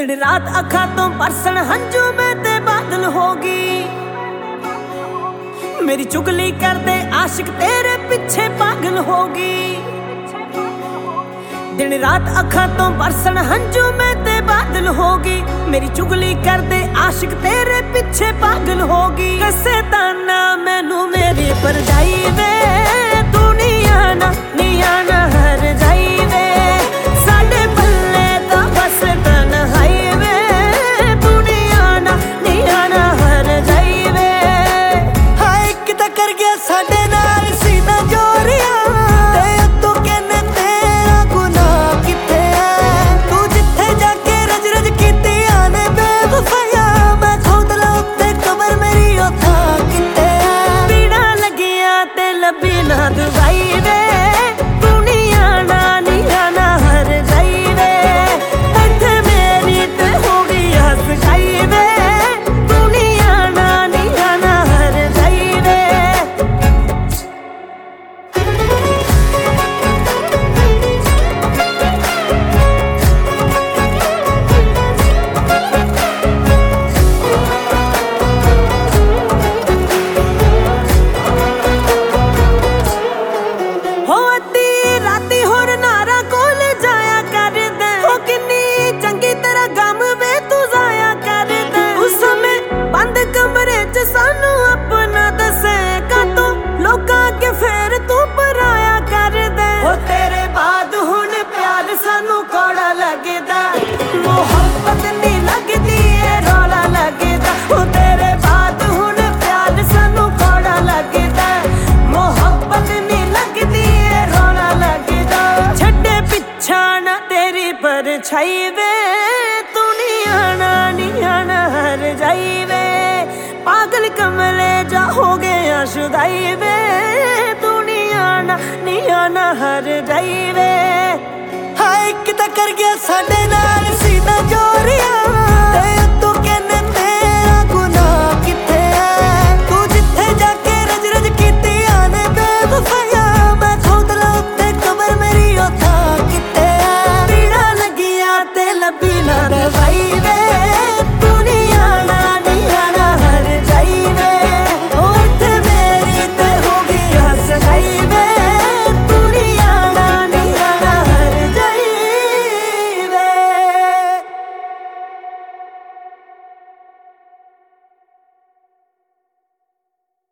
दिन रात अखा तो बरसन हंजू में ते बादल होगी। मेरी चुगली कर दे आशिक तेरे पीछे पागल होगी। दिन रात अखा तो बरसन हंजू में ते बादल होगी। मेरी चुगली कर दे आशिक तेरे पीछे पागल होगी। कैसे ताना मैनू मेरी परछाई वे, तू नहीं आना हर जाई वे। साडे पल्ले दा बस तन्हाई वे, तू नहीं आना हर जाई वे। हाय किता कर गया साडे नाल सीना जोरिया, ते तू कहने तेरा गुनाह किथे है। तू जिथे जाके रज रज कीती आने बेवफाया, मैं खोद ला उत्ते कबर मेरी ओथा किथे है। पीड़ा लगिया ते लभी ना दवाई वे, तू नहीं आना हर जाई वे। इत्थे मेरी ते हो गई हस खाई वे, तू नहीं आना हर जाई वे। हो अद्धी राती होर नारा कोल जाया कर दे, हो किन्नी चंगी तरह गम वे तू जाया कर दे। उस समय बंद कमरे च सानू अपना दसेगा तो लोकां के फेर तू पराया कर दे। हो तेरे बाद हुण प्यार सानू कौड़ा लगदा, मोहब्बत नहीं लगदी ए रौला लगदा। हो तेरे बाद हुण प्यार सानू कौड़ा लगदा, मोहब्बत नहीं लगदी ए रौला लगदा। छड्डे पिछा ना तेरी परछाई वे, तू नहीं आना हर जाई वे। पागल कमले जा हो गया शुदाई वे, तू नहीं आना हर जाई वे। हाय किता कर गया साडे नाल